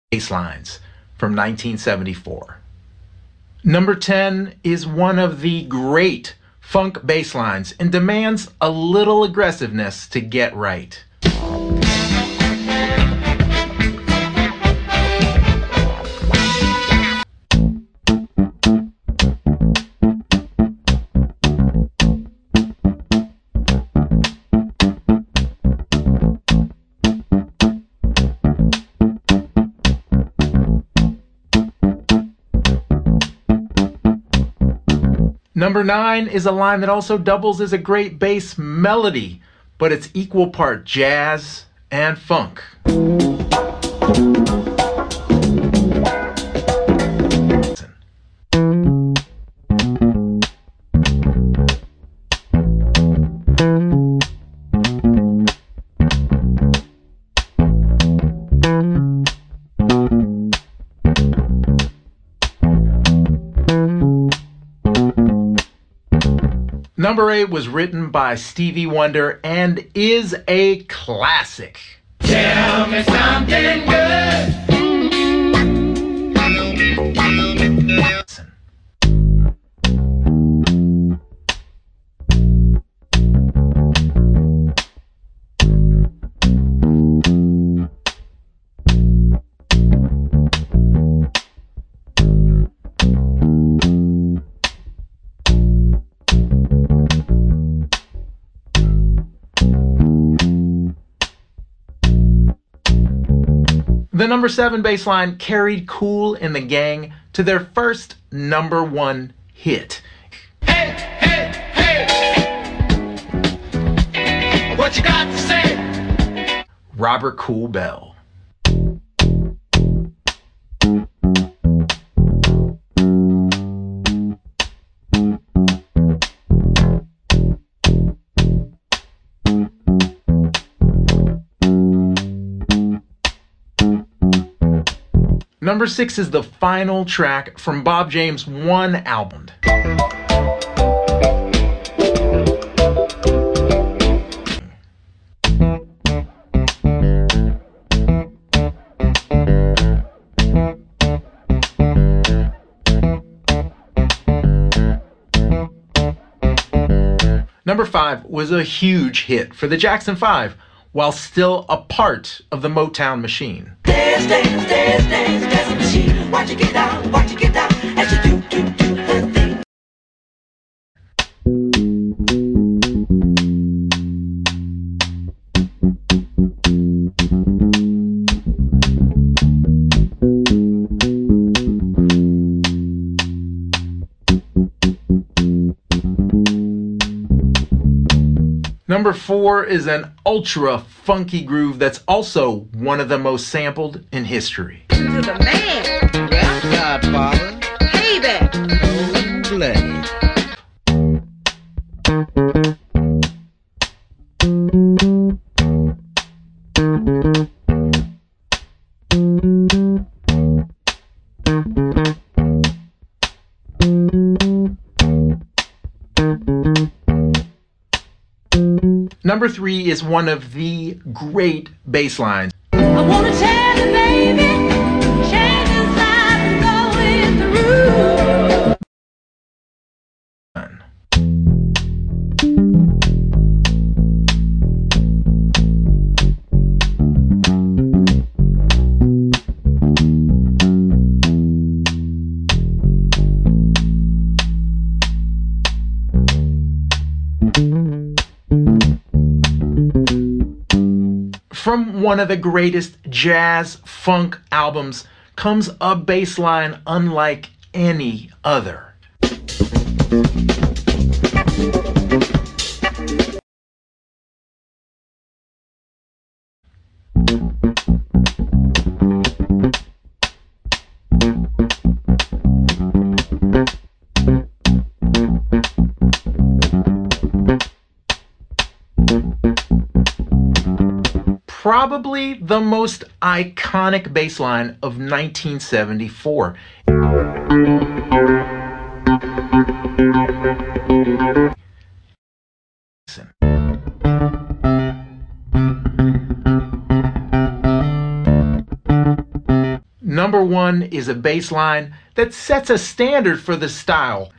bass lines from 1974. Number 10 is one of the great funk bass lines and demands a little aggressiveness to get right. Number 9 is a line that also doubles as a great bass melody, but it's equal part jazz and funk. Number 8 was written by Stevie Wonder and is a classic. Tell me something good. The number 7 bass line carried Kool and the Gang to their first number 1 hit. Hey, hey, hey. What you got to say? Robert Kool Bell. Number 6 is the final track from Bob James' one album. Number 5 was a huge hit for the Jackson 5, while still a part of the Motown machine. Dance, dance, dance, dance, dance machine. Watch it get down, as you do her thing. Number 4 is an ultra funky groove that's also one of the most sampled in history. To the man. Rap Godfather. Hey there. Blade. Number 3 is one of the great bass lines. I wanna tell you, baby, change this life and go with the room. From one of the greatest jazz funk albums comes a bass line unlike any other. Probably the most iconic bass line of 1974. Listen. Number 1 is a bass line that sets a standard for the style.